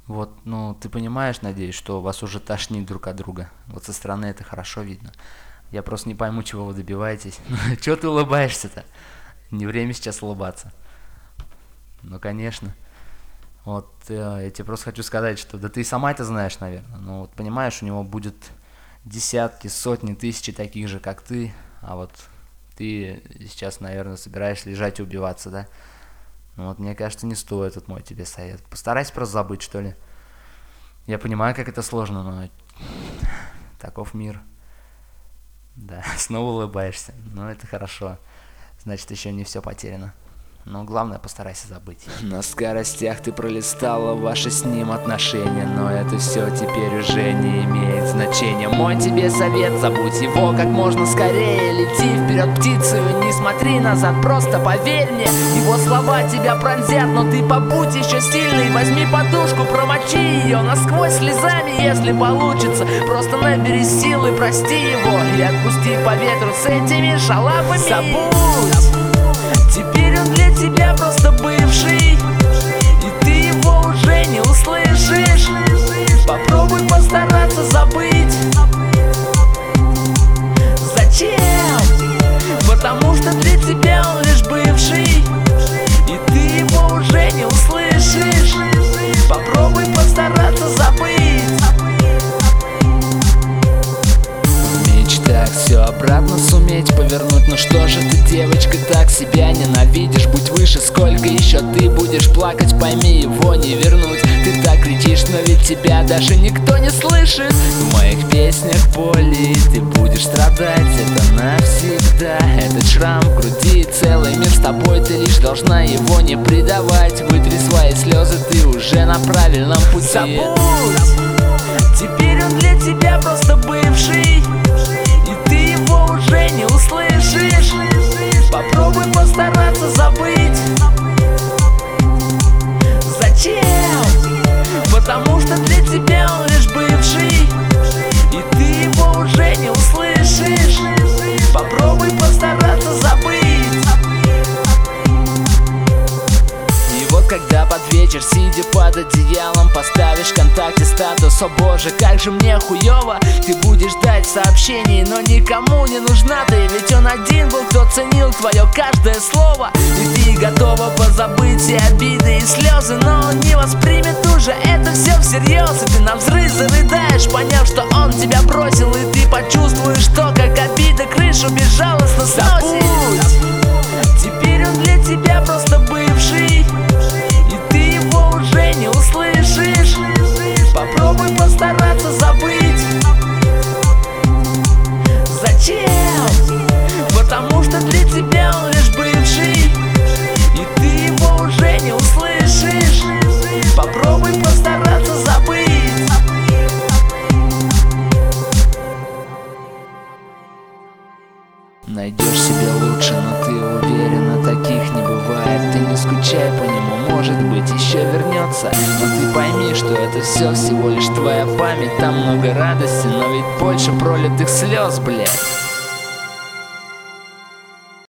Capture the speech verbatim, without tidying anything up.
Вот, ну, ты понимаешь, надеюсь, что вас уже тошнит друг от друга. Вот со стороны это хорошо видно. Я просто не пойму, чего вы добиваетесь. Чего ты улыбаешься-то? Не время сейчас улыбаться. Ну, конечно. Вот, э, я тебе просто хочу сказать, что да ты и сама это знаешь, наверное. Но вот понимаешь, у него будет десятки, сотни, тысячи таких же, как ты. А вот ты сейчас, наверное, собираешься лежать и убиваться, да? Ну вот, мне кажется, не стоит, вот мой тебе совет. Постарайся просто забыть, что ли. Я понимаю, как это сложно, но таков мир. Да, снова улыбаешься. Ну, это хорошо. Значит, еще не все потеряно. Но главное, постарайся забыть. На скоростях ты пролистала ваши с ним отношения, но это все теперь уже не имеет значения. Мой тебе совет: забудь его как можно скорее. Лети вперед птицею, не смотри назад, просто поверь мне. Его слова тебя пронзят, но ты побудь еще сильный. Возьми подушку, промочи ее насквозь слезами, если получится. Просто набери силы, прости его и отпусти по ветру с этими шалапами. Забудь! Теперь он для тебя просто бывший, и ты его уже не услышишь. Попробуй постараться забыть. Зачем? Потому что для тебя он лишь бывший, и ты его уже не услышишь. Попробуй постараться забыть. Все обратно суметь повернуть. Ну что же ты, девочка, так себя ненавидишь? Будь выше, сколько еще ты будешь плакать? Пойми, его не вернуть. Ты так кричишь, но ведь тебя даже никто не слышит. В моих песнях боли ты будешь страдать. Это навсегда. Этот шрам в груди, целый мир с тобой. Ты лишь должна его не предавать. Вытри свои слезы, ты уже на правильном пути. Забудь! Теперь он для тебя просто бывший, и ты его уже не услышишь. Попробуй постараться забыть. Зачем? Потому что для тебя он лишь бывший, и ты его уже не услышишь. Попробуй постараться забыть. И вот когда под вечер, сидя под одеялом, поставишь ВКонтакте статус: о боже, как же мне хуёво. Ты будешь ждать сообщений, но никому не нужна ты. Ведь он один был, кто ценил твое каждое слово. И ты готова позабыть и обиды, и слезы, но он не воспримет уже это все всерьез. И ты навзрыд зарыдаешь, поняв, что он тебя бросил. И ты почувствуешь, что как обида крышу безжалостно сносит. Теперь он для тебя просто бывший, и ты его уже не услышишь. Попробуй постараться забыть. Зачем? Потому что для тебя он лишь бывший, и ты его уже не услышишь. Попробуй постараться забыть. Найдешь себе лучше, но ты уверена, таких не бывает. Ты не скучай по нему, может быть, еще вернется. Но ты пойми, что это все всего лишь твоя память. Там много радости, но ведь больше пролитых слез, блядь.